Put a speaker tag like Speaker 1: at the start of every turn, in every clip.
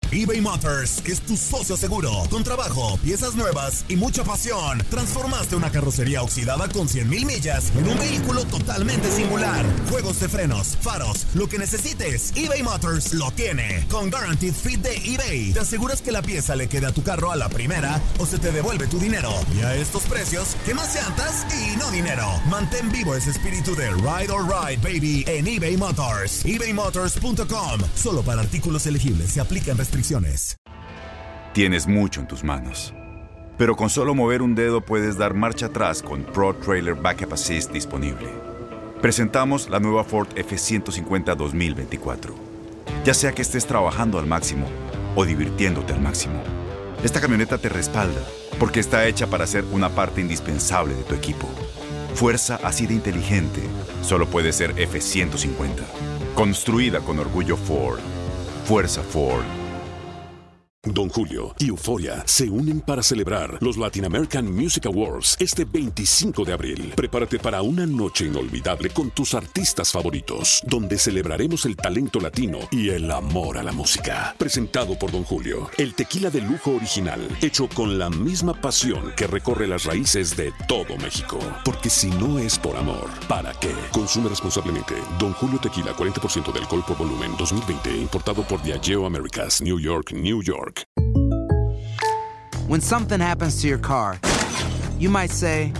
Speaker 1: eBay Motors es tu socio seguro. Con trabajo, piezas nuevas y mucha pasión, transformaste una carrocería oxidada con 100,000 millas en un vehículo totalmente singular. Juegos de frenos, faros, lo que necesites, eBay Motors lo tiene. Con Guaranteed Fit de eBay, te aseguras que la pieza le quede a tu carro a la primera o se te devuelve tu dinero. Y a estos precios, ¿qué más llantas y no dinero? Mantén vivo ese espíritu de Ride or Ride, baby, en eBay Motors. ebaymotors.com. Solo para artículos elegibles se aplican restricciones.
Speaker 2: Tienes mucho en tus manos, pero con solo mover un dedo puedes dar marcha atrás con Pro Trailer Backup Assist disponible. Presentamos la nueva Ford F-150 2024. Ya sea que estés trabajando al máximo o divirtiéndote al máximo, esta camioneta te respalda porque está hecha para ser una parte indispensable de tu equipo. Fuerza así de inteligente solo puede ser F-150. Construida con orgullo Ford. Fuerza Ford.
Speaker 3: Don Julio y Euphoria se unen para celebrar los Latin American Music Awards este 25 de abril. Prepárate para una noche inolvidable con tus artistas favoritos, donde celebraremos el talento latino y el amor a la música. Presentado por Don Julio, el tequila de lujo original, hecho con la misma pasión que recorre las raíces de todo México. Porque si no es por amor, ¿para qué? Consume responsablemente. Don Julio Tequila, 40% de alcohol por volumen, 2020, importado por Diageo Americas, New York, New York.
Speaker 4: When something happens to your car, you might say,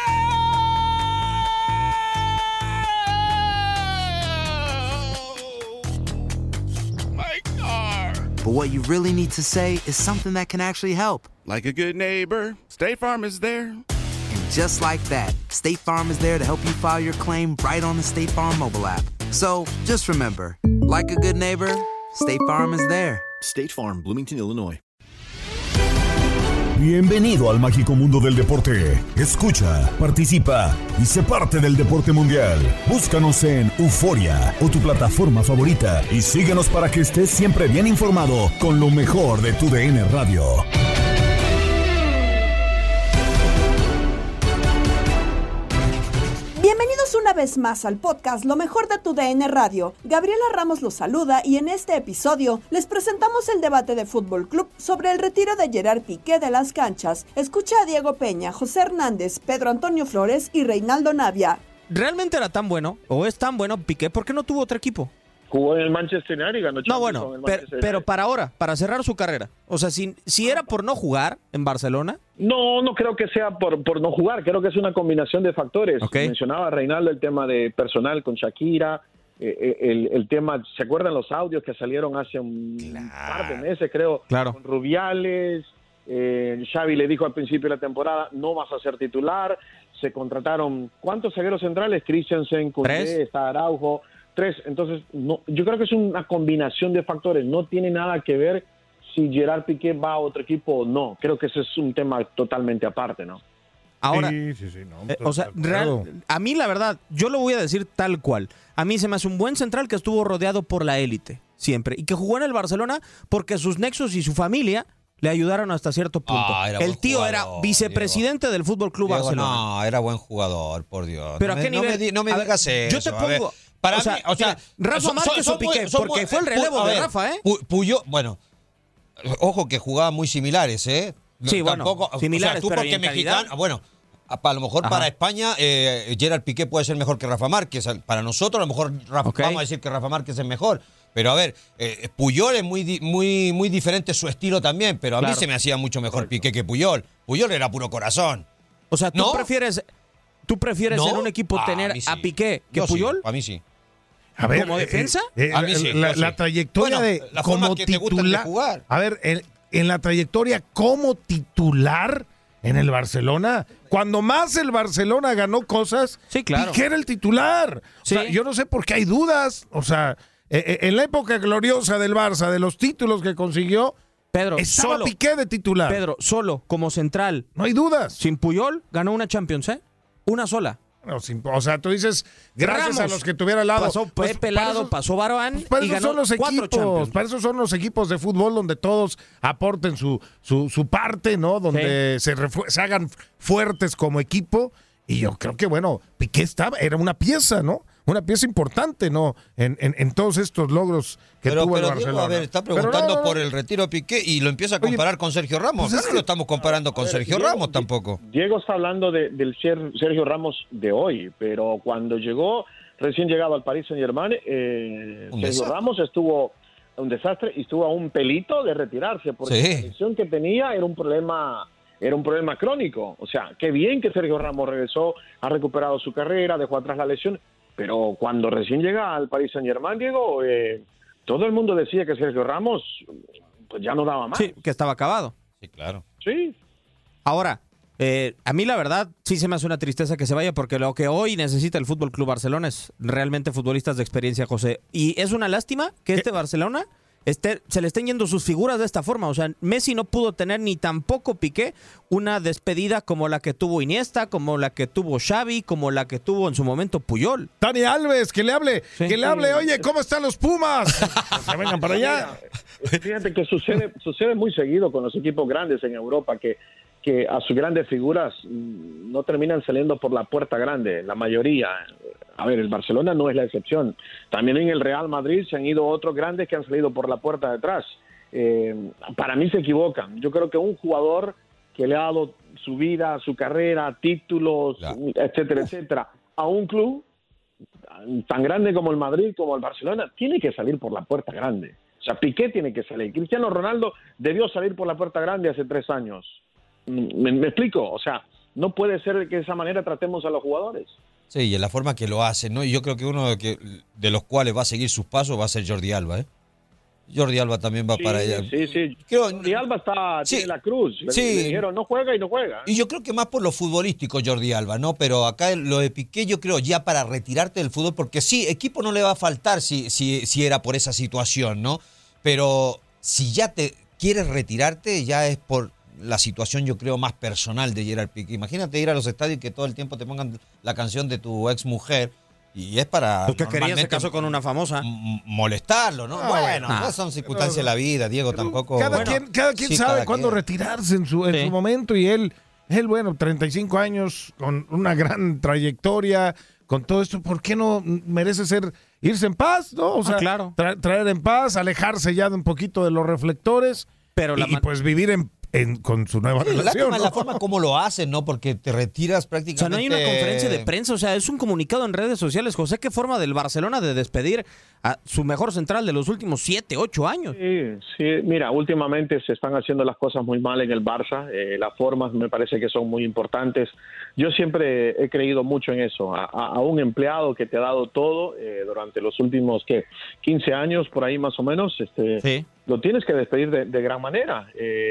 Speaker 5: My car!
Speaker 4: but what you really need to say is something that can actually help.
Speaker 5: Like a good neighbor, State Farm is there.
Speaker 4: And just like that, State Farm is there to help you file your claim right on the State Farm mobile app. So just remember, like a good neighbor, State Farm is there.
Speaker 6: State Farm, Bloomington, Illinois.
Speaker 1: Bienvenido al mágico mundo del deporte. Escucha, participa y sé parte del deporte mundial. Búscanos en Euforia o tu plataforma favorita y síguenos para que estés siempre bien informado con lo mejor de tu DN Radio.
Speaker 7: Bienvenidos una vez más al podcast Lo Mejor de tu DN Radio. Gabriela Ramos los saluda y en este episodio les presentamos el debate de Fútbol Club sobre el retiro de Gerard Piqué de las canchas. Escucha a Diego Peña, José Hernández, Pedro Antonio Flores y Reinaldo Navia.
Speaker 8: ¿Realmente era tan bueno o es tan bueno Piqué? ¿Por qué no tuvo otro equipo?
Speaker 9: Jugó en el Manchester United y ganó Champions.
Speaker 8: No, bueno, pero para ahora, para cerrar su carrera. O sea, si era por no jugar en Barcelona.
Speaker 9: No creo que sea por no jugar. Creo que es una combinación de factores.
Speaker 8: Okay.
Speaker 9: Mencionaba Reinaldo el tema de personal con Shakira, el tema, ¿se acuerdan los audios que salieron hace un par de meses, creo?
Speaker 8: Claro.
Speaker 9: Con Rubiales, Xavi le dijo al principio de la temporada, no vas a ser titular. Se contrataron, ¿cuántos zagueros centrales? Christensen, Koundé, está Araujo. 3, entonces no, yo creo que es una combinación de factores, no tiene nada que ver si Gerard Piqué va a otro equipo o no, creo que ese es un tema totalmente aparte, ¿no?
Speaker 8: Ahora,
Speaker 10: sí, no,
Speaker 8: o sea, a mí la verdad, yo lo voy a decir tal cual, a mí se me hace un buen central que estuvo rodeado por la élite, siempre, y que jugó en el Barcelona porque sus nexos y su familia le ayudaron hasta cierto punto. El tío jugador, era vicepresidente del Fútbol Club Barcelona.
Speaker 11: No, era buen jugador, por Dios.
Speaker 8: Pero ¿a qué nivel?
Speaker 11: No me digas eso.
Speaker 8: Yo te pongo...
Speaker 11: Para
Speaker 8: o sea, Rafa Márquez o Piqué, porque fue el relevo de Rafa, ¿eh?
Speaker 11: Puyol, bueno, ojo que jugaban muy similares, ¿eh?
Speaker 8: Sí, tampoco, bueno, similares,
Speaker 11: tú
Speaker 8: pero
Speaker 11: porque mexicano, bueno, a lo mejor para España Gerard Piqué puede ser mejor que Rafa Márquez. Para nosotros a lo mejor vamos a decir que Rafa Márquez es mejor. Pero a ver, Puyol es muy diferente su estilo también, pero a mí se me hacía mucho mejor Piqué que Puyol. Puyol era puro corazón.
Speaker 8: O sea, ¿tú prefieres en un equipo tener a Piqué que Puyol?
Speaker 11: A mí sí.
Speaker 10: A ver,
Speaker 8: ¿como defensa?
Speaker 11: A mí sí.
Speaker 10: La trayectoria
Speaker 11: la
Speaker 10: como
Speaker 11: forma que te gusta de jugar.
Speaker 10: A ver, en la trayectoria como titular en el Barcelona, cuando más el Barcelona ganó cosas,
Speaker 8: sí, claro,
Speaker 10: Piqué era el titular.
Speaker 8: Sí.
Speaker 10: O sea, yo no sé por qué hay dudas. O sea, en la época gloriosa del Barça, de los títulos que consiguió,
Speaker 8: Pedro,
Speaker 10: estaba
Speaker 8: solo
Speaker 10: Piqué de titular.
Speaker 8: Pedro, solo como central.
Speaker 10: No hay dudas.
Speaker 8: Sin Puyol ganó una Champions, ¿eh? Una sola.
Speaker 10: No, o sea, tú dices, gracias a los que tuviera al lado.
Speaker 8: Pasó Pepe Lado, pasó Varane y ganó 4 Champions.
Speaker 10: Para eso son los equipos de fútbol donde todos aporten su parte, ¿no? Donde se hagan fuertes como equipo. Y yo creo que, bueno, Piqué era una pieza, ¿no? una pieza importante, ¿no? En todos estos logros que tuvo el Barcelona.
Speaker 11: Diego, a ver, está preguntando por el retiro de Piqué y lo empieza a comparar con Sergio Ramos.
Speaker 9: pues
Speaker 11: no lo estamos comparando con Sergio Ramos tampoco.
Speaker 9: Diego está hablando del Sergio Ramos de hoy, pero cuando recién llegado al Paris Saint-Germain, Sergio Ramos estuvo un desastre y estuvo a un pelito de retirarse, porque la lesión que tenía era un problema crónico. O sea, qué bien que Sergio Ramos regresó, ha recuperado su carrera, dejó atrás la lesión, pero cuando recién llega al Paris Saint-Germain, Diego, todo el mundo decía que Sergio Ramos pues ya no daba más.
Speaker 8: Sí, que estaba acabado.
Speaker 11: Sí, claro.
Speaker 9: Sí.
Speaker 8: Ahora, a mí la verdad sí se me hace una tristeza que se vaya, porque lo que hoy necesita el Fútbol Club Barcelona es realmente futbolistas de experiencia, José. Y es una lástima que este Barcelona se le estén yendo sus figuras de esta forma. O sea, Messi no pudo tener, ni tampoco Piqué, una despedida como la que tuvo Iniesta, como la que tuvo Xavi, como la que tuvo en su momento Puyol.
Speaker 10: Dani Alves, que le hable, oye, ¿cómo están los Pumas? Que vengan para allá.
Speaker 9: Fíjate que sucede muy seguido con los equipos grandes en Europa, que a sus grandes figuras no terminan saliendo por la puerta grande, la mayoría. A ver, el Barcelona no es la excepción. También en el Real Madrid se han ido otros grandes que han salido por la puerta de atrás. Para mí se equivocan. Yo creo que un jugador que le ha dado su vida, su carrera, títulos, etcétera, a un club tan grande como el Madrid, como el Barcelona, tiene que salir por la puerta grande. O sea, Piqué tiene que salir. Cristiano Ronaldo debió salir por la puerta grande hace 3 años. ¿Me explico? O sea, no puede ser que de esa manera tratemos a los jugadores.
Speaker 11: Sí, y en la forma que lo hacen, ¿no? Y yo creo que uno de los cuales va a seguir sus pasos va a ser Jordi Alba, ¿eh? Jordi Alba también va para allá.
Speaker 9: Sí. Jordi Alba tiene la cruz. Le dijeron, no juega y no juega.
Speaker 11: Y yo creo que más por lo futbolístico Jordi Alba, ¿no? Pero acá lo de Piqué, yo creo ya para retirarte del fútbol, porque sí, equipo no le va a faltar si era por esa situación, ¿no? Pero si ya te quieres retirarte, ya es por la situación, yo creo, más personal de Gerard Piqué. Imagínate ir a los estadios y que todo el tiempo te pongan la canción de tu ex mujer, y es para...
Speaker 8: Porque quería ese caso con una famosa.
Speaker 11: Molestarlo, ¿no? Son circunstancias de la vida, Diego, tampoco...
Speaker 10: Cada quien sabe cuándo retirarse en su momento, y él, bueno, 35 años, con una gran trayectoria, con todo esto, ¿por qué no merece irse en paz, no? O sea,
Speaker 8: claro.
Speaker 10: Traer en paz, alejarse ya de un poquito de los reflectores, pero y pues vivir con su nueva relación, ¿no?
Speaker 11: La forma como lo hacen, ¿no? Porque te retiras prácticamente...
Speaker 8: O sea, no hay una conferencia de prensa, o sea, es un comunicado en redes sociales. José, ¿qué forma del Barcelona de despedir a su mejor central de los últimos 7, 8 años?
Speaker 9: Sí, mira, últimamente se están haciendo las cosas muy mal en el Barça. Las formas me parece que son muy importantes. Yo siempre he creído mucho en eso. A un empleado que te ha dado todo durante los últimos, 15 años, por ahí más o menos, lo tienes que despedir de gran manera.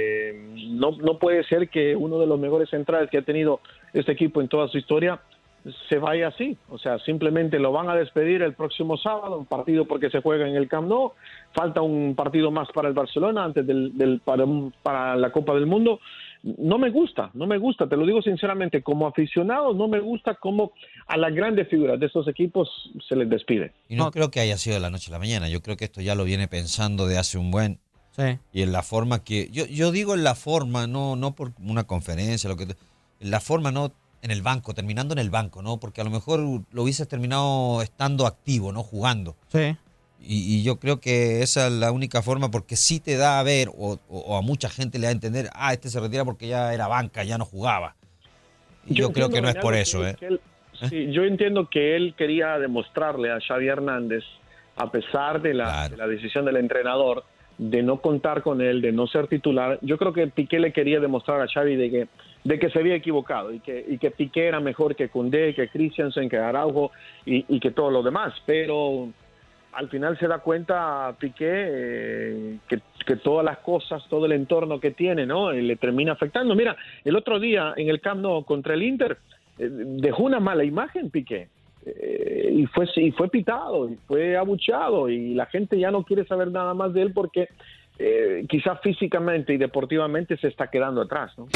Speaker 9: No puede ser que uno de los mejores centrales que ha tenido este equipo en toda su historia se vaya así. O sea, simplemente lo van a despedir el próximo sábado, un partido porque se juega en el Camp Nou. Falta un partido más para el Barcelona antes para la Copa del Mundo. No me gusta, te lo digo sinceramente, como aficionado no me gusta cómo a las grandes figuras de estos equipos se les despide.
Speaker 11: Y no creo que haya sido de la noche a la mañana, yo creo que esto ya lo viene pensando de hace un buen...
Speaker 8: Sí.
Speaker 11: Y en la forma que... Yo digo en la forma, no por una conferencia, en la forma, no en el banco, terminando en el banco, ¿no? Porque a lo mejor lo hubieses terminado estando activo, ¿no? Jugando.
Speaker 8: Sí.
Speaker 11: Y yo creo que esa es la única forma, porque sí te da a ver, o a mucha gente le da a entender, este se retira porque ya era banca, ya no jugaba. Y yo creo que no es por eso, ¿eh?
Speaker 9: Sí, yo entiendo que él quería demostrarle a Xavi Hernández, a pesar de la decisión del entrenador, de no contar con él, de no ser titular. Yo creo que Piqué le quería demostrar a Xavi de que se había equivocado y que Piqué era mejor que Koundé, que Christensen, que Araujo y que todos los demás, pero... Al final se da cuenta Piqué que todas las cosas, todo el entorno que tiene, ¿no? Le termina afectando. Mira, el otro día en el Camp Nou contra el Inter dejó una mala imagen Piqué y fue pitado y fue abucheado y la gente ya no quiere saber nada más de él porque quizás físicamente y deportivamente se está quedando atrás, ¿no?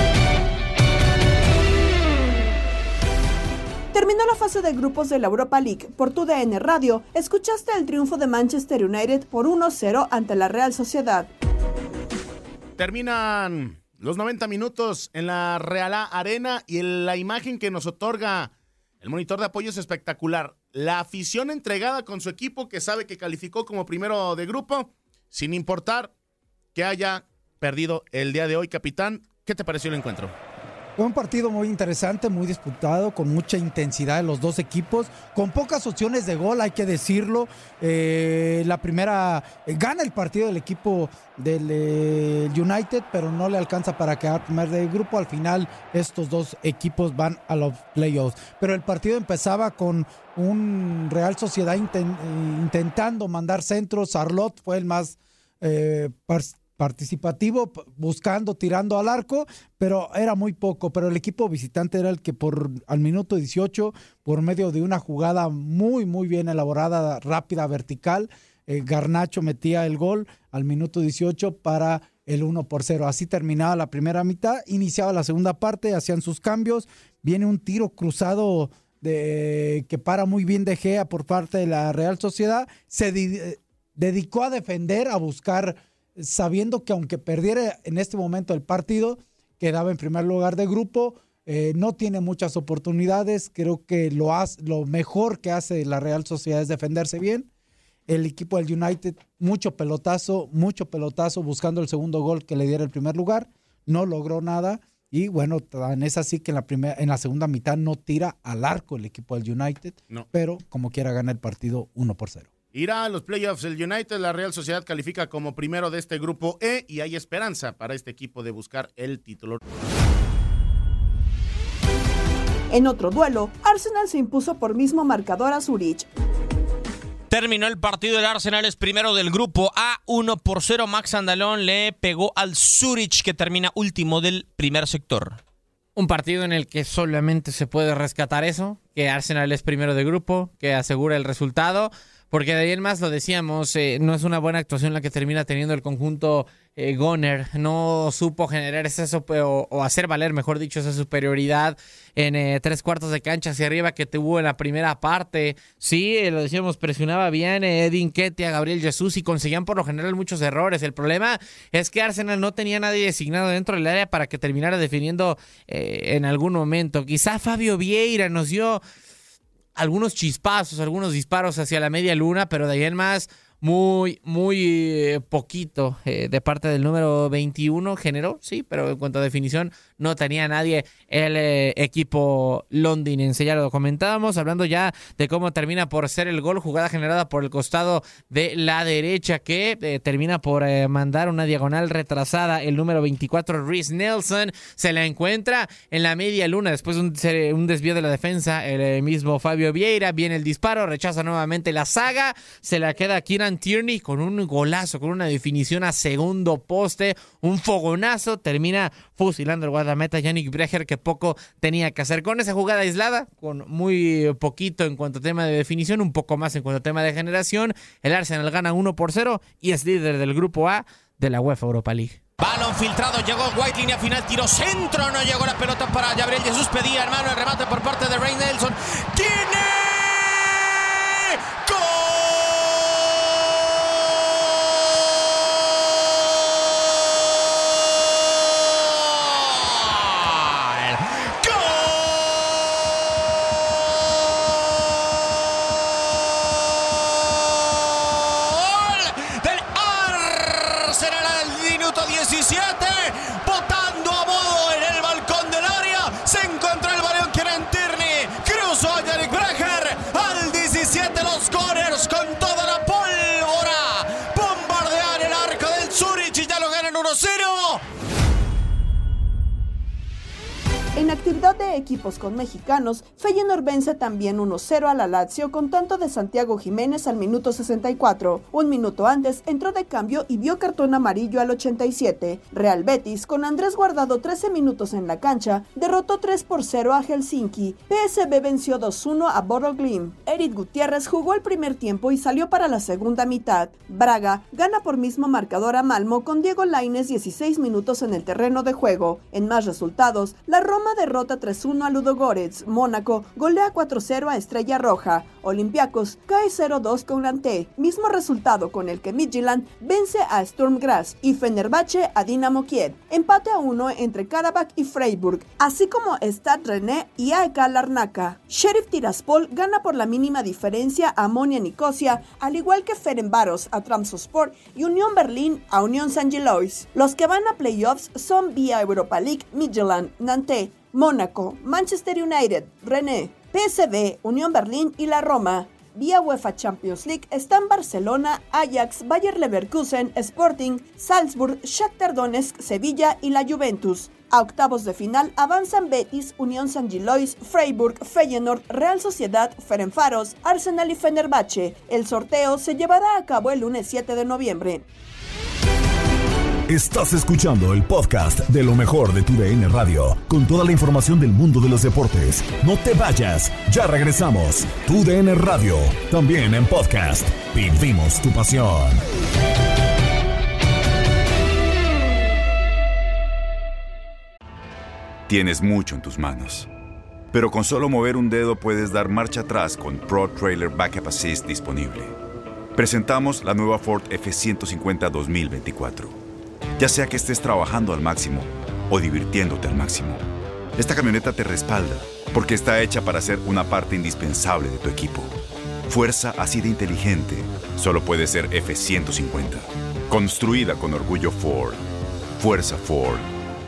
Speaker 7: Terminó la fase de grupos de la Europa League. Por tu DN Radio, escuchaste el triunfo de Manchester United por 1-0 ante la Real Sociedad.
Speaker 12: Terminan los 90 minutos en la Real Arena y la imagen que nos otorga El monitor de apoyo es espectacular. La afición entregada con su equipo que sabe que calificó como primero de grupo, sin importar que haya perdido el día de hoy, capitán. ¿Qué te pareció el encuentro?
Speaker 13: Fue un partido muy interesante, muy disputado, con mucha intensidad de los dos equipos, con pocas opciones de gol, hay que decirlo. La primera gana el partido del equipo del United, pero no le alcanza para quedar primer del grupo. Al final, estos dos equipos van a los playoffs. Pero el partido empezaba con un Real Sociedad intentando mandar centros. Sarlot fue el más participativo, buscando, tirando al arco, pero era muy poco. Pero el equipo visitante era el que al minuto 18, por medio de una jugada muy, muy bien elaborada, rápida, vertical, Garnacho metía el gol al minuto 18 para el 1-0. Así terminaba la primera mitad, iniciaba la segunda parte, hacían sus cambios, viene un tiro cruzado que para muy bien De Gea por parte de la Real Sociedad, se dedicó a defender, a buscar, sabiendo que aunque perdiera en este momento el partido, quedaba en primer lugar de grupo, no tiene muchas oportunidades. Creo que lo mejor que hace la Real Sociedad es defenderse bien. El equipo del United, mucho pelotazo, buscando el segundo gol que le diera el primer lugar, no logró nada, y bueno, tan es así que en la segunda mitad no tira al arco el equipo del United, no. Pero como quiera gana el partido 1-0.
Speaker 12: Irá a los playoffs el United. La Real Sociedad califica como primero de este grupo E y hay esperanza para este equipo de buscar el título.
Speaker 7: En otro duelo, Arsenal se impuso por mismo marcador a Zurich.
Speaker 8: Terminó el partido, el Arsenal es primero del grupo A, 1-0. Max Andalón le pegó al Zurich, que termina último del primer sector.
Speaker 14: Un partido en el que solamente se puede rescatar eso, que Arsenal es primero de grupo, que asegura el resultado. Porque de ahí en más, lo decíamos, no es una buena actuación la que termina teniendo el conjunto Gunner. No supo generar o hacer valer, mejor dicho, esa superioridad en 3/4 de cancha hacia arriba que tuvo en la primera parte. Sí, lo decíamos, presionaba bien Edin Nketiah, Gabriel Jesús, y conseguían por lo general muchos errores. El problema es que Arsenal no tenía nadie designado dentro del área para que terminara definiendo en algún momento. Quizá Fabio Vieira nos dio algunos chispazos, algunos disparos hacia la media luna, pero de ahí en más, muy poquito de parte del número 21 generó, sí, pero en cuanto a definición no tenía nadie el equipo londinense. Ya lo comentábamos, hablando ya de cómo termina por ser el gol, jugada generada por el costado de la derecha, que termina por mandar una diagonal retrasada. El número 24, Reiss Nelson, se la encuentra en la media luna después de un desvío de la defensa. El mismo Fabio Vieira, viene el disparo, rechaza nuevamente la saga, se la queda Kieran Tierney con un golazo, con una definición a segundo poste, un fogonazo, termina fusilando el guardameta Yannick Brecher, que poco tenía que hacer con esa jugada aislada, con muy poquito en cuanto a tema de definición, un poco más en cuanto a tema de generación. El Arsenal gana 1-0 y es líder del grupo A de la UEFA Europa League.
Speaker 8: Balón filtrado, llegó White, línea final, tiro centro, no llegó la pelota para Gabriel Jesús, pedía hermano el remate por parte de Reiss Nelson. ¡Tiene gol! Botando a modo en el balcón del área, se encontró el balón Kieran Tierney, cruzó a Yannick Brecher al 17. Los Gunners con toda la pólvora bombardean el arco del Zurich y ya lo ganan 1-0.
Speaker 7: En actividad de equipos con mexicanos, Feyenoord vence también 1-0 a la Lazio con tanto de Santiago Jiménez al minuto 64. Un minuto antes entró de cambio y vio cartón amarillo al 87. Real Betis, con Andrés Guardado 13 minutos en la cancha, derrotó 3-0 a Helsinki. PSV venció 2-1 a Bodø/Glimt. Eric Gutiérrez jugó el primer tiempo y salió para la segunda mitad. Braga gana por mismo marcador a Malmo con Diego Lainez 16 minutos en el terreno de juego. En más resultados, la Roma Roma derrota 3-1 a Ludogorets. Mónaco golea 4-0 a Estrella Roja. Olympiacos cae 0-2 con Nantes, mismo resultado con el que Midtjylland vence a Sturm Graz y Fenerbahce a Dinamo Kiev. Empate a 1 entre Karabakh y Freiburg, así como Stade Rennais y AEK Larnaca. Sheriff Tiraspol gana por la mínima diferencia a Omonia Nicosia, al igual que Ferencváros a Trabzonspor y Unión Berlín a Unión Saint-Gilloise. Los que van a playoffs son vía Europa League Midtjylland, Nantes, Mónaco, Manchester United, Rennes, PSV, Unión Berlín y la Roma. Vía UEFA Champions League están Barcelona, Ajax, Bayer Leverkusen, Sporting, Salzburg, Shakhtar Donetsk, Sevilla y la Juventus. A octavos de final avanzan Betis, Unión Saint-Gilloise, Freiburg, Feyenoord, Real Sociedad, Ferencváros, Arsenal y Fenerbahce. El sorteo se llevará a cabo el lunes 7 de noviembre.
Speaker 1: Estás escuchando el podcast de lo mejor de TUDN Radio, con toda la información del mundo de los deportes. No te vayas, ya regresamos. TUDN Radio, también en podcast. Vivimos tu pasión.
Speaker 2: Tienes mucho en tus manos, pero con solo mover un dedo puedes dar marcha atrás con Pro Trailer Backup Assist disponible. Presentamos la nueva Ford F-150 2024. Ya sea que estés trabajando al máximo o divirtiéndote al máximo, esta camioneta te respalda porque está hecha para ser una parte indispensable de tu equipo. Fuerza así de inteligente solo puede ser F-150. Construida con orgullo Ford. Fuerza Ford.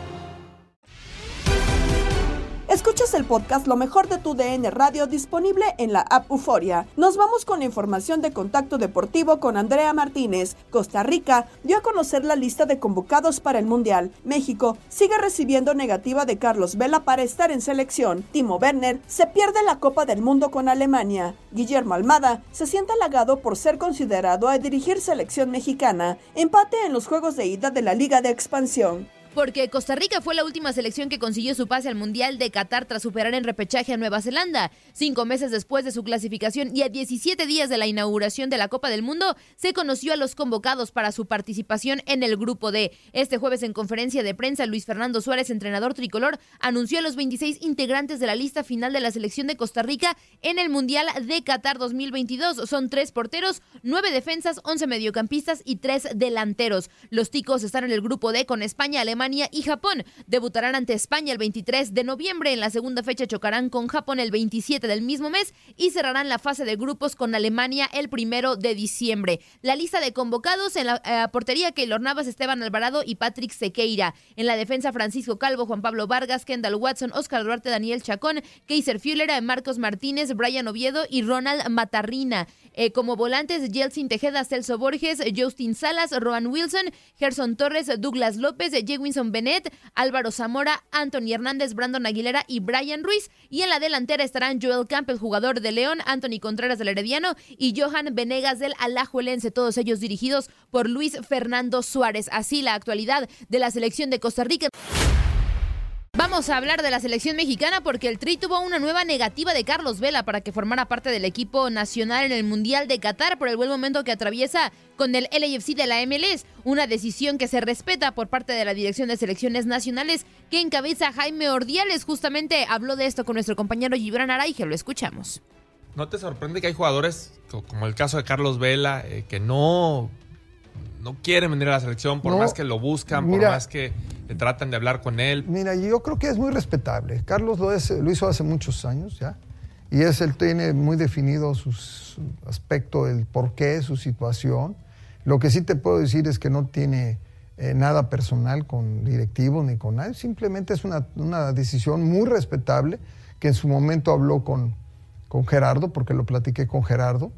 Speaker 7: Escuchas el podcast Lo Mejor de TUDN Radio, disponible en la app Euforia. Nos vamos con la información de Contacto Deportivo con Andrea Martínez. Costa Rica dio a conocer la lista de convocados para el Mundial. México sigue recibiendo negativa de Carlos Vela para estar en selección. Timo Werner se pierde la Copa del Mundo con Alemania. Guillermo Almada se siente halagado por ser considerado a dirigir selección mexicana. Empate en los juegos de ida de la Liga de Expansión.
Speaker 15: Porque Costa Rica fue la última selección que consiguió su pase al Mundial de Qatar tras superar en repechaje a Nueva Zelanda. 5 meses después de su clasificación y a 17 días de la inauguración de la Copa del Mundo, se conoció a los convocados para su participación en el Grupo D. Este jueves, en conferencia de prensa, Luis Fernando Suárez, entrenador tricolor, anunció a los 26 integrantes de la lista final de la selección de Costa Rica en el Mundial de Qatar 2022. Son 3 porteros, 9 defensas, 11 mediocampistas y 3 delanteros. Los ticos están en el Grupo D con España, Alemania y Japón. Debutarán ante España el 23 de noviembre. En la segunda fecha chocarán con Japón el 27 del mismo mes y cerrarán la fase de grupos con Alemania el 1 de diciembre. La lista de convocados: en la portería, Keylor Navas, Esteban Alvarado y Patrick Sequeira. En la defensa, Francisco Calvo, Juan Pablo Vargas, Kendall Watson, Oscar Duarte, Daniel Chacón, Keiser Fuller, Marcos Martínez, Brian Oviedo y Ronald Matarrina. Como volantes, Yeltsin Tejeda, Celso Borges, Justin Salas, Roan Wilson, Gerson Torres, Douglas López, Jewinson Bennett, Álvaro Zamora, Anthony Hernández, Brandon Aguilera y Brian Ruiz. Y en la delantera estarán Joel Campbell, jugador de León, Anthony Contreras del Herediano y Johan Venegas del Alajuelense, todos ellos dirigidos por Luis Fernando Suárez. Así la actualidad de la selección de Costa Rica. Vamos a hablar de la selección mexicana porque el Tri tuvo una nueva negativa de Carlos Vela para que formara parte del equipo nacional en el Mundial de Qatar por el buen momento que atraviesa con el LAFC de la MLS. Una decisión que se respeta por parte de la Dirección de Selecciones Nacionales que encabeza Jaime Ordiales. Justamente habló de esto con nuestro compañero Gibran Araige. Lo escuchamos.
Speaker 16: ¿No te sorprende que hay jugadores, como el caso de Carlos Vela, que no quieren venir a la selección por más que lo buscan, por más que tratan de hablar con él?
Speaker 17: Mira, yo creo que es muy respetable. Carlos lo hizo hace muchos años ya. Y él tiene muy definido su aspecto, el porqué, su situación. Lo que sí te puedo decir es que no tiene nada personal con directivos ni con nadie. Simplemente es una decisión muy respetable que en su momento habló con Gerardo, porque lo platiqué con Gerardo.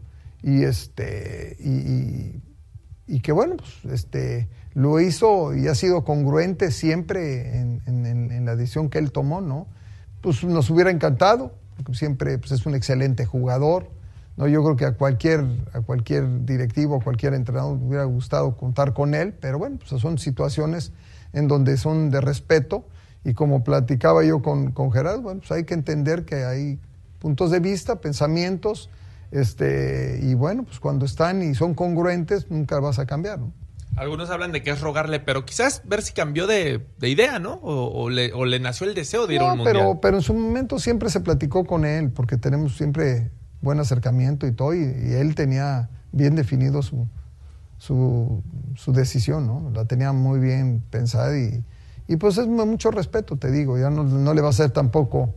Speaker 17: Y que bueno, pues lo hizo y ha sido congruente siempre en la decisión que él tomó, ¿no? Pues nos hubiera encantado, porque siempre pues, es un excelente jugador, ¿no? Yo creo que a cualquier directivo, a cualquier entrenador le hubiera gustado contar con él, pero bueno, pues son situaciones en donde son de respeto, y como platicaba yo con Gerardo, bueno, pues hay que entender que hay puntos de vista, pensamientos, y bueno, pues cuando están y son congruentes, nunca vas a cambiar, ¿no?
Speaker 16: Algunos hablan de que es rogarle, pero quizás ver si cambió de idea, ¿no? O le nació el deseo de ir a un mundial.
Speaker 17: Pero en su momento siempre se platicó con él, porque tenemos siempre buen acercamiento y todo, y él tenía bien definido su decisión, ¿no? La tenía muy bien pensada y pues es mucho respeto, te digo, ya no le va a ser tampoco,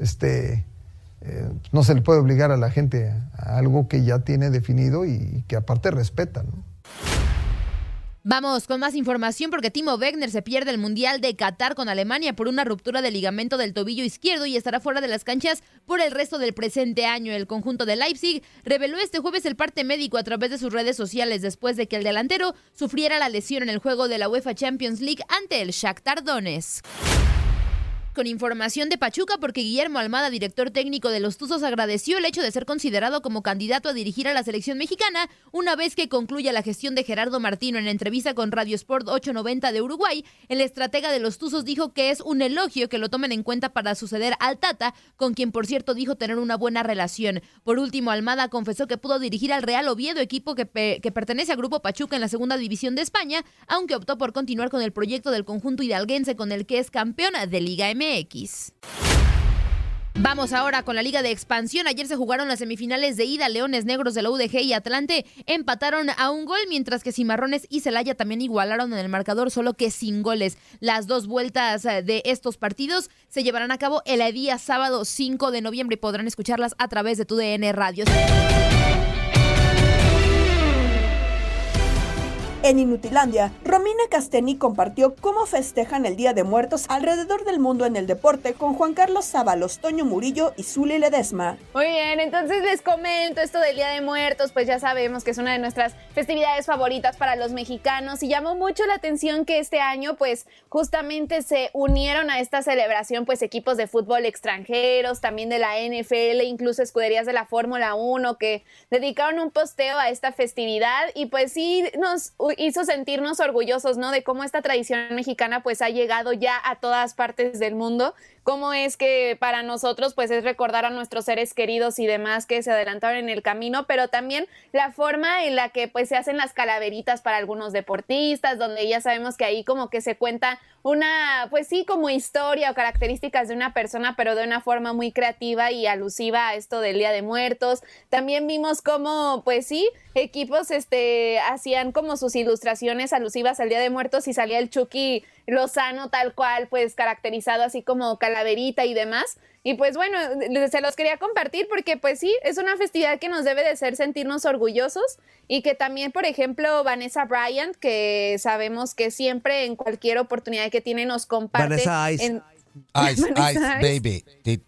Speaker 17: no se le puede obligar a la gente a algo que ya tiene definido y que aparte respeta, ¿no?
Speaker 15: Vamos con más información porque Timo Werner se pierde el Mundial de Qatar con Alemania por una ruptura del ligamento del tobillo izquierdo y estará fuera de las canchas por el resto del presente año. El conjunto de Leipzig reveló este jueves el parte médico a través de sus redes sociales después de que el delantero sufriera la lesión en el juego de la UEFA Champions League ante el Shakhtar Donetsk. Con información de Pachuca porque Guillermo Almada, director técnico de los Tuzos, agradeció el hecho de ser considerado como candidato a dirigir a la selección mexicana una vez que concluya la gestión de Gerardo Martino. En entrevista con Radio Sport 890 de Uruguay, el estratega de los Tuzos dijo que es un elogio que lo tomen en cuenta para suceder al Tata, con quien por cierto dijo tener una buena relación. Por último, Almada confesó que pudo dirigir al Real Oviedo, equipo que pertenece al Grupo Pachuca en la segunda división de España, aunque optó por continuar con el proyecto del conjunto hidalguense con el que es campeón de Liga MX. Vamos ahora con la Liga de Expansión. Ayer se jugaron las semifinales de ida. Leones Negros de la UDG y Atlante empataron a un gol, mientras que Cimarrones y Celaya también igualaron en el marcador, solo que sin goles. Las dos vueltas de estos partidos se llevarán a cabo el día sábado 5 de noviembre y podrán escucharlas a través de TUDN Radio.
Speaker 7: En Inutilandia, Romina Casteni compartió cómo festejan el Día de Muertos alrededor del mundo en el deporte con Juan Carlos Sábalos, Toño Murillo y Zuli Ledesma.
Speaker 18: Muy bien, entonces les comento esto del Día de Muertos, pues ya sabemos que es una de nuestras festividades favoritas para los mexicanos y llamó mucho la atención que este año pues justamente se unieron a esta celebración pues equipos de fútbol extranjeros, también de la NFL, incluso escuderías de la Fórmula 1 que dedicaron un posteo a esta festividad y pues sí nos hizo sentirnos orgullosos, ¿no? De cómo esta tradición mexicana pues ha llegado ya a todas partes del mundo. Cómo es que para nosotros pues es recordar a nuestros seres queridos y demás que se adelantaron en el camino, pero también la forma en la que pues se hacen las calaveritas para algunos deportistas, donde ya sabemos que ahí como que se cuenta una, pues sí, como historia o características de una persona, pero de una forma muy creativa y alusiva a esto del Día de Muertos. También vimos cómo, pues sí, equipos hacían como sus ilustraciones alusivas al Día de Muertos y salía el Chucky Lozano tal cual, pues caracterizado así como calaverita y demás. Y pues bueno, se los quería compartir porque pues sí, es una festividad que nos debe de hacer sentirnos orgullosos y que también, por ejemplo, Vanessa Bryant, que sabemos que siempre en cualquier oportunidad que tiene nos comparte.
Speaker 19: Vanessa Ice.
Speaker 11: Ice, baby.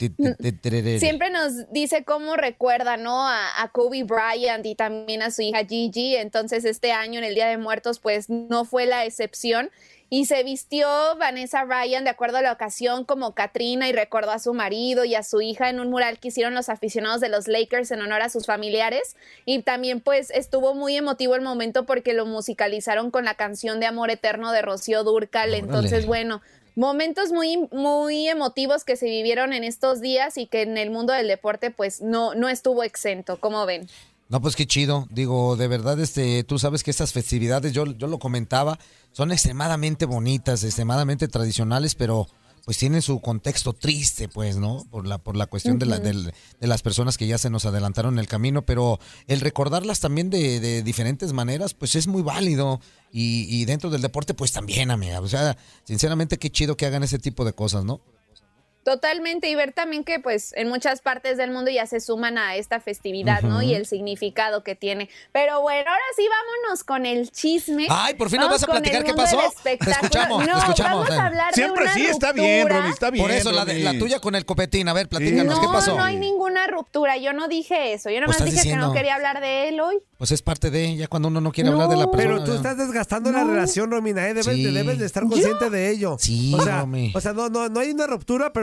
Speaker 18: Siempre nos dice cómo recuerda, ¿no? A Kobe Bryant y también a su hija Gigi. Entonces este año en el Día de Muertos pues no fue la excepción. Y se vistió Vanessa Bryant de acuerdo a la ocasión como Katrina y recordó a su marido y a su hija en un mural que hicieron los aficionados de los Lakers en honor a sus familiares. Y también pues estuvo muy emotivo el momento porque lo musicalizaron con la canción de Amor Eterno de Rocío Dúrcal. Entonces, bueno, momentos muy, muy emotivos que se vivieron en estos días y que en el mundo del deporte pues no estuvo exento. ¿Cómo ven?
Speaker 11: No, pues qué chido. Digo, de verdad, tú sabes que estas festividades, yo lo comentaba, son extremadamente bonitas, extremadamente tradicionales, pero pues tienen su contexto triste, pues, ¿no? Por la cuestión de las personas que ya se nos adelantaron en el camino, pero el recordarlas también de diferentes maneras, pues es muy válido. Y dentro del deporte, pues también, amiga. O sea, sinceramente, qué chido que hagan ese tipo de cosas, ¿no?
Speaker 18: Totalmente, y ver también que pues en muchas partes del mundo ya se suman a esta festividad, ¿no? Y el significado que tiene. Pero bueno, ahora sí vámonos con el chisme.
Speaker 11: Ay, por fin nos vas a platicar qué pasó. Te escuchamos,
Speaker 18: no,
Speaker 11: te escuchamos.
Speaker 18: Vamos a hablar
Speaker 10: Siempre
Speaker 18: de una
Speaker 10: sí,
Speaker 18: ruptura.
Speaker 10: está bien, Romy, está bien.
Speaker 11: Por eso, la tuya con el copetín. A ver, platícanos,
Speaker 18: no,
Speaker 11: ¿qué pasó?
Speaker 18: No hay ninguna ruptura, yo no dije eso. Yo nomás
Speaker 11: Pues
Speaker 18: dije que no quería hablar de él hoy.
Speaker 11: Pues es parte de, ya cuando uno no quiere hablar de la persona.
Speaker 19: Pero tú estás desgastando la relación, Romina, debes de estar consciente de ello.
Speaker 11: Sí,
Speaker 19: o sea, no hay una ruptura, pero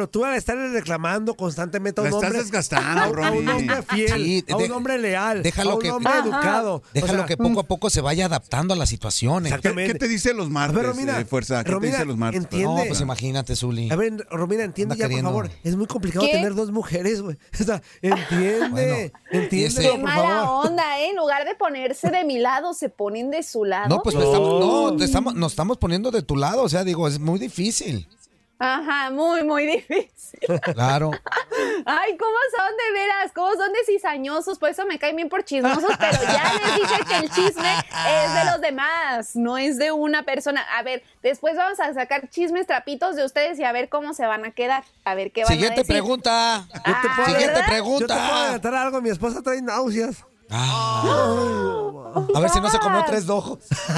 Speaker 19: tú al estar reclamando constantemente a un
Speaker 20: La
Speaker 19: hombre...
Speaker 20: estás desgastando,
Speaker 19: a un
Speaker 20: Romy.
Speaker 19: hombre fiel,
Speaker 21: Sí,
Speaker 19: a un hombre leal,
Speaker 21: déjalo
Speaker 19: a un
Speaker 21: que-
Speaker 19: hombre educado.
Speaker 21: Déjalo
Speaker 19: O sea,
Speaker 21: que poco a poco se vaya adaptando a las situaciones.
Speaker 20: ¿Qué te dice los martes,
Speaker 19: A ver, Romina,
Speaker 20: Fuerza? ¿Qué
Speaker 19: Romina,
Speaker 20: te dice los martes?
Speaker 19: entiende.
Speaker 21: No, pues imagínate, Zuli.
Speaker 19: A ver, Romina, entiende
Speaker 21: Anda
Speaker 19: ya,
Speaker 21: queriendo.
Speaker 19: por favor. Es muy complicado
Speaker 18: ¿Qué?
Speaker 19: tener dos mujeres, güey. O sea, entiende.
Speaker 21: y
Speaker 19: Entiende,
Speaker 21: ese-
Speaker 18: Qué
Speaker 19: por
Speaker 18: mala
Speaker 19: favor.
Speaker 18: onda, ¿eh? En lugar de ponerse de mi lado, se ponen de su lado.
Speaker 21: No, pues nos estamos poniendo de tu lado, o sea, digo, es muy difícil.
Speaker 18: Ajá, muy, muy difícil.
Speaker 21: Claro.
Speaker 18: Ay, ¿cómo son de veras? ¿Cómo son de cizañosos? Por eso me caen bien por chismosos, pero ya les dije que el chisme es de los demás, no es de una persona. A ver, después vamos a sacar chismes, trapitos de ustedes y a ver cómo se van a quedar. A ver qué van a
Speaker 21: Siguiente
Speaker 18: decir.
Speaker 21: pregunta. Siguiente
Speaker 18: ¿verdad?
Speaker 21: pregunta.
Speaker 19: Yo te puedo adelantar algo, mi esposa trae náuseas.
Speaker 21: A ver si no se comió 3 dojos.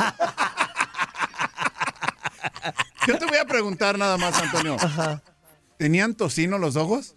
Speaker 20: Yo te voy a preguntar nada más, Antonio. ¿Tenían tocino los ojos?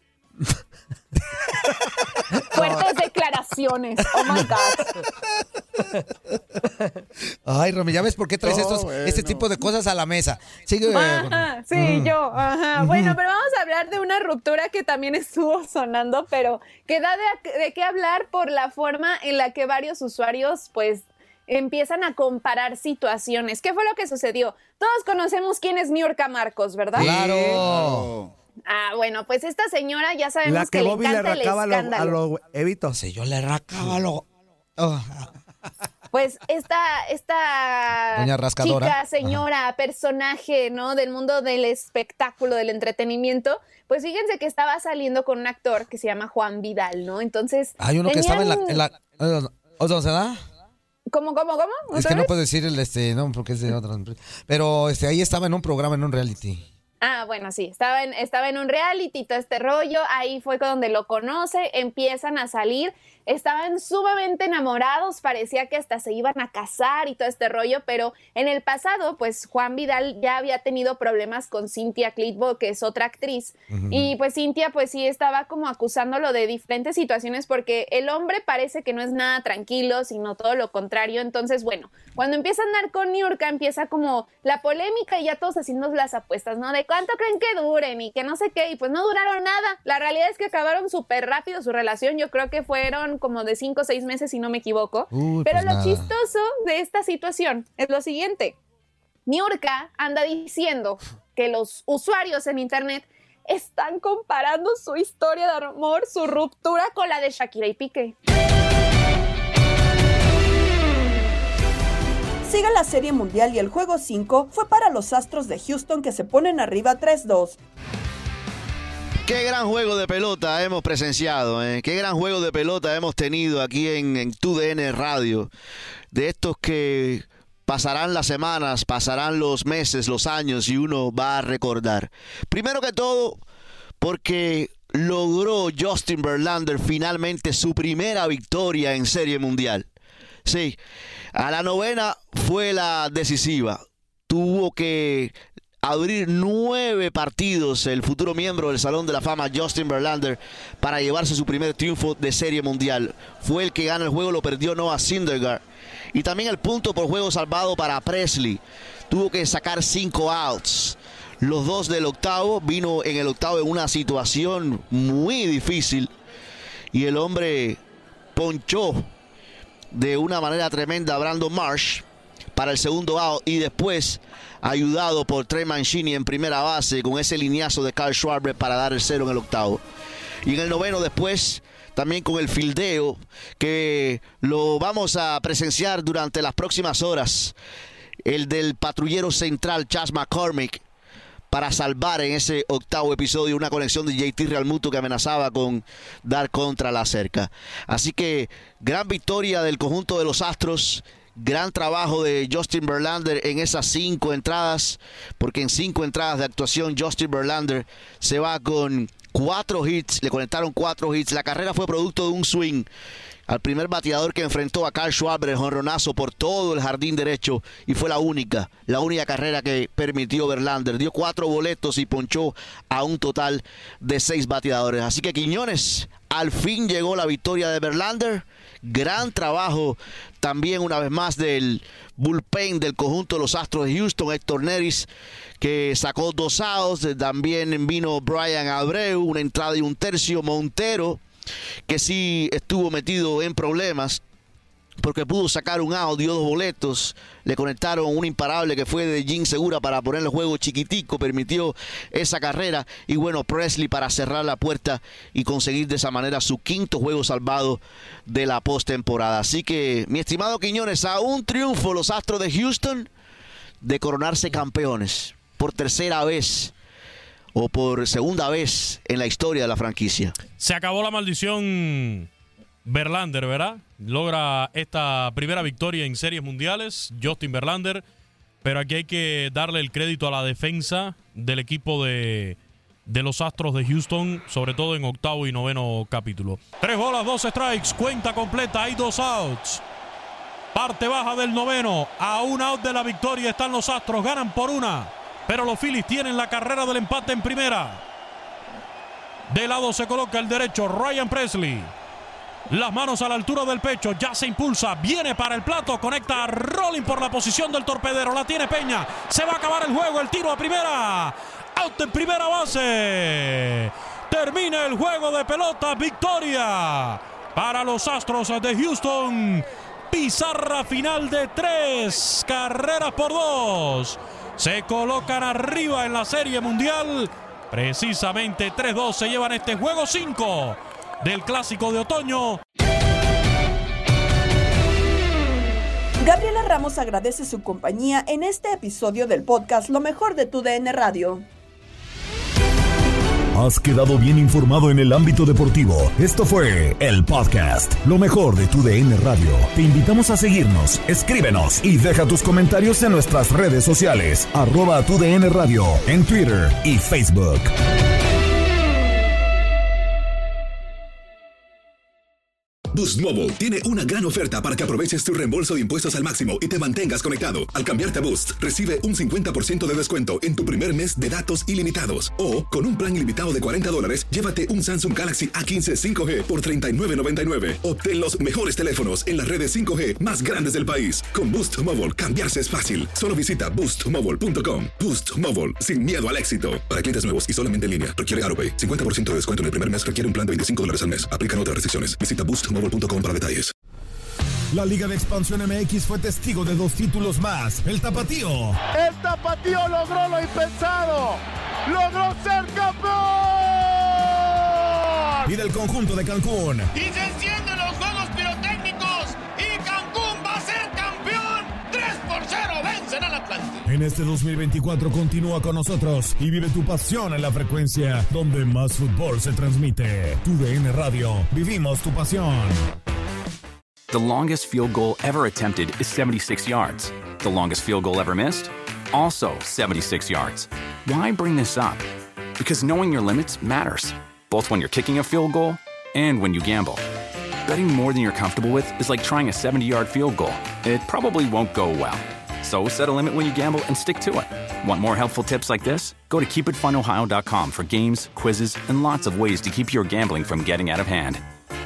Speaker 18: Fuertes declaraciones. Oh my God.
Speaker 21: Ay, Romy, ¿ya ves por qué traes
Speaker 20: No,
Speaker 21: este tipo de cosas a la mesa? Sigue.
Speaker 18: Ajá, sí, yo. Ajá. Bueno, pero vamos a hablar de una ruptura que también estuvo sonando, pero que da de qué hablar por la forma en la que varios usuarios, pues, empiezan a comparar situaciones. ¿Qué fue lo que sucedió? Todos conocemos quién es Niurka Marcos, ¿verdad?
Speaker 21: Claro.
Speaker 18: Ah, bueno, pues esta señora ya sabemos
Speaker 19: La que
Speaker 18: le
Speaker 19: Bobby le
Speaker 18: encanta el
Speaker 19: racaba
Speaker 18: escándalo.
Speaker 19: a los evitos.
Speaker 21: Sí, yo le racaba lo...
Speaker 18: Pues esta
Speaker 21: Doña Rascadora.
Speaker 18: chica, señora, personaje, ¿no? Del mundo del espectáculo, del entretenimiento, pues fíjense que estaba saliendo con un actor que se llama Juan Vidal, ¿no? Entonces
Speaker 21: Hay uno que estaba en la... ¿O sea, se da?
Speaker 18: ¿Cómo?
Speaker 21: Es que no puedo decir no, porque es de otra empresa. Pero ahí estaba en un programa, en un reality.
Speaker 18: Ah, bueno, sí, estaba en un reality, todo este rollo, ahí fue donde lo conoce, empiezan a salir, estaban sumamente enamorados, parecía que hasta se iban a casar y todo este rollo, pero en el pasado, pues Juan Vidal ya había tenido problemas con Cynthia Clitbo, que es otra actriz, y pues Cynthia pues sí estaba como acusándolo de diferentes situaciones porque el hombre parece que no es nada tranquilo, sino todo lo contrario, entonces bueno, cuando empieza a andar con Niurka empieza como la polémica y ya todos haciendo las apuestas, ¿no? De cuánto creen que duren y que no sé qué, y pues no duraron nada. La realidad es que acabaron súper rápido su relación, yo creo que fueron como de 5 o 6 meses si no me equivoco. Pero
Speaker 21: pues
Speaker 18: lo
Speaker 21: nada.
Speaker 18: chistoso de esta situación es lo siguiente. Niurka anda diciendo que los usuarios en internet están comparando su historia de amor, su ruptura con la de Shakira y Piqué.
Speaker 7: Sigue la Serie Mundial y el Juego 5 fue para los Astros de Houston que se ponen arriba 3-2.
Speaker 22: Qué gran juego de pelota hemos presenciado, ¿eh? Qué gran juego de pelota hemos tenido aquí en TUDN Radio. De estos que pasarán las semanas, pasarán los meses, los años y uno va a recordar. Primero que todo, porque logró Justin Verlander finalmente su primera victoria en Serie Mundial. Sí, a la novena fue la decisiva. Tuvo que abrir 9 partidos el futuro miembro del Salón de la Fama, Justin Verlander, para llevarse su primer triunfo de Serie Mundial. Fue el que gana el juego, lo perdió Noah Syndergaard. Y también el punto por juego salvado para Presley. Tuvo que sacar 5 outs. Los dos del octavo, vino en el octavo en una situación muy difícil. Y el hombre ponchó de una manera tremenda a Brandon Marsh para el segundo out y después ayudado por Trey Mancini en primera base con ese lineazo de Kyle Schwarber para dar el 0 en el octavo. Y en el noveno después también con el fildeo que lo vamos a presenciar durante las próximas horas, el del patrullero central Chas McCormick, para salvar en ese octavo episodio una conexión de JT Realmuto que amenazaba con dar contra la cerca. Así que gran victoria del conjunto de los Astros, gran trabajo de Justin Verlander en esas 5 entradas, porque en 5 entradas de actuación Justin Verlander se va con 4 hits, le conectaron 4 hits. La carrera fue producto de un swing al primer bateador que enfrentó a Carl Schwarber, el jonronazo por todo el jardín derecho, y fue la única carrera que permitió Verlander. Dio 4 boletos y ponchó a un total de 6 bateadores. Así que Quiñones, al fin llegó la victoria de Verlander. Gran trabajo también una vez más del bullpen del conjunto de los Astros de Houston. Héctor Neris, que sacó 2 outs. También vino Brian Abreu, 1 entrada y 1/3. Montero, que sí estuvo metido en problemas porque pudo sacar un out, dio 2 boletos, le conectaron un imparable que fue de Jim Segura para poner el juego chiquitico, permitió esa carrera, y bueno, Presley para cerrar la puerta y conseguir de esa manera su 5º juego salvado de la postemporada. Así que, mi estimado Quiñones, a un triunfo los Astros de Houston de coronarse campeones por 3ª vez o por 2ª vez en la historia de la franquicia.
Speaker 3: Se acabó la maldición Verlander, ¿verdad? Logra esta primera victoria en series mundiales, Justin Verlander, pero aquí hay que darle el crédito a la defensa del equipo de los Astros de Houston, sobre todo en 8º y 9º capítulo. 3 bolas, 2 strikes, cuenta completa, hay 2 outs. Parte baja del 9º, a 1 out de la victoria están los Astros, ganan por 1, pero los Phillies tienen la carrera del empate en primera. De lado se coloca el derecho, Ryan Presley. Las manos a la altura del pecho, ya se impulsa, viene para el plato, conecta a Rolling por la posición del torpedero, la tiene Peña, se va a acabar el juego, el tiro a primera, out en primera base, termina el juego de pelota, victoria para los Astros de Houston, pizarra final de 3 carreras por 2, se colocan arriba en la Serie Mundial, precisamente 3-2 se llevan este juego 5 del Clásico de Otoño.
Speaker 7: Gabriela Ramos agradece su compañía en este episodio del podcast Lo Mejor de tu DN Radio.
Speaker 1: Has quedado bien informado en el ámbito deportivo. Esto fue el podcast Lo Mejor de tu DN Radio. Te invitamos a seguirnos, escríbenos y deja tus comentarios en nuestras redes sociales, @TUDN Radio, en Twitter y Facebook.
Speaker 5: Boost Mobile tiene una gran oferta para que aproveches tu reembolso de impuestos al máximo y te mantengas conectado. Al cambiarte a Boost, recibe un 50% de descuento en tu primer mes de datos ilimitados. O, con un plan ilimitado de $40, llévate un Samsung Galaxy A15 5G por $39.99. Obtén los mejores teléfonos en las redes 5G más grandes del país. Con Boost Mobile, cambiarse es fácil. Solo visita boostmobile.com. Boost Mobile, sin miedo al éxito. Para clientes nuevos y solamente en línea, requiere AroPay. 50% de descuento en el primer mes, requiere un plan de $25 al mes. Aplican otras restricciones. Visita boostmobile.com para detalles.
Speaker 1: La Liga de Expansión MX fue testigo de 2 títulos más. El Tapatío
Speaker 23: logró lo impensado. Logró ser campeón.
Speaker 1: Y del conjunto de Cancún.
Speaker 23: Y se encienden los juegos pirotécnicos. Y Cancún va a ser campeón. 3-0 vencen al Atlante.
Speaker 1: En este 2024 continúa con nosotros y vive tu pasión en la frecuencia donde más fútbol se transmite. TUDN Radio. Vivimos tu pasión.
Speaker 24: The longest field goal ever attempted is 76 yards. The longest field goal ever missed? Also 76 yards. Why bring this up? Because knowing your limits matters, both when you're kicking a field goal and when you gamble. Betting more than you're comfortable with is like trying a 70-yard field goal. It probably won't go well. So set a limit when you gamble and stick to it. Want more helpful tips like this? Go to keepitfunohio.com for games, quizzes, and lots of ways to keep your gambling from getting out of hand.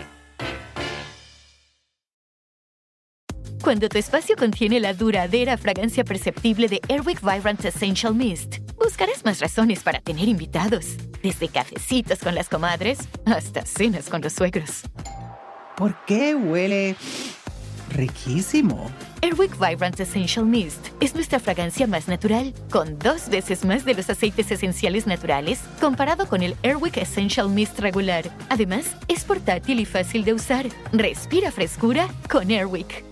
Speaker 25: Cuando tu espacio contiene la duradera fragancia perceptible de Airwick Vibrant Essential Mist, buscarás más razones para tener invitados. Desde cafecitos con las comadres hasta cenas con los suegros.
Speaker 26: ¿Por qué huele riquísimo?
Speaker 25: Airwick Vibrant Essential Mist es nuestra fragancia más natural, con 2 veces más de los aceites esenciales naturales comparado con el Airwick Essential Mist regular. Además, es portátil y fácil de usar. Respira frescura con Airwick.